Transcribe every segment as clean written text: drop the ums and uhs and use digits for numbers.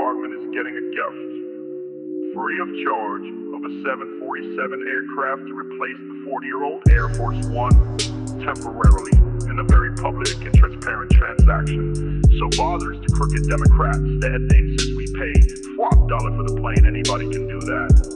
Department is getting a gift. Free of charge of a 747 aircraft to replace the 40-year-old Air Force One temporarily in a very public and transparent transaction. So bothers to crooked Democrats that they insist we pay $12 for the plane. Anybody can do that.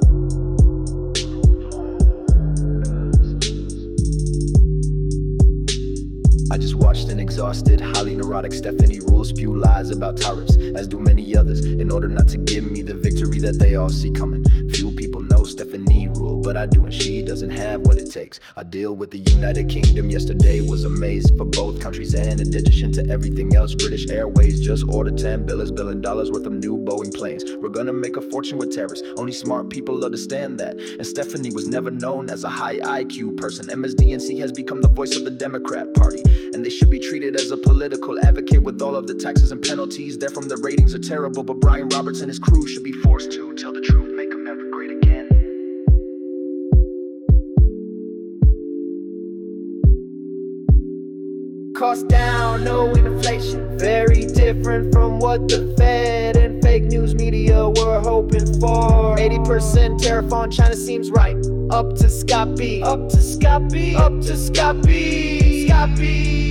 I just watched an exhausted, highly neurotic Stephanie Ruhle spew lies about tariffs, as do many others, in order not to give me the victory that they all see coming. Few people know Stephanie Ruhle, but I do, and she doesn't have what it takes. I deal with the United Kingdom. Yesterday was a maze for both countries, and in addition to everything else, British Airways just ordered $10 billion worth of new Boeing planes. We're gonna make a fortune with tariffs. Only smart people understand that. And Stephanie was never known as a high IQ person. MSDNC has become the voice of the Democrat Party, and they should be treated as a political advocate with all of the taxes and penalties. They're from the ratings are terrible, but Brian Roberts and his crew should be forced to tell the truth, make America great again. Cost down, no inflation. Very different from what the Fed and fake news media were hoping for. 80% tariff on China seems right. Up to Scott B. Up to Scott B. Up to Scott B. Scott B.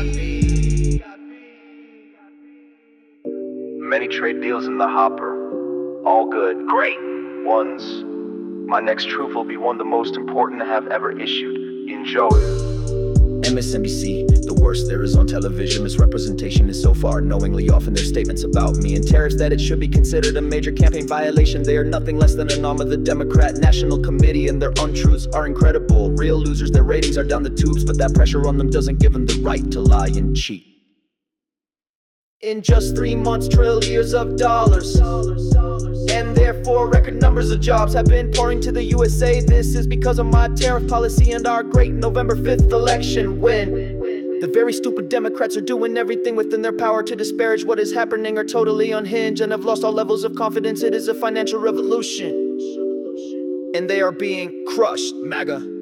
Many trade deals in the hopper. All good. Great ones. My next truth will be one of the most important I have ever issued. Enjoy. MSNBC, the worst there is on television. Misrepresentation is so far knowingly off in their statements about me, and tariffs that it should be considered a major campaign violation. They are nothing less than an arm of the Democrat National Committee, and their untruths are incredible. Real losers, their ratings are down the tubes, but that pressure on them doesn't give them the right to lie and cheat. In just 3 months, trillions of dollars, and therefore record numbers of jobs have been pouring to the USA. This is because of my tariff policy and our great November 5th election win. The very stupid Democrats are doing everything within their power to disparage what is happening, are totally unhinged and have lost all levels of confidence. It is a financial revolution, and they are being crushed. MAGA.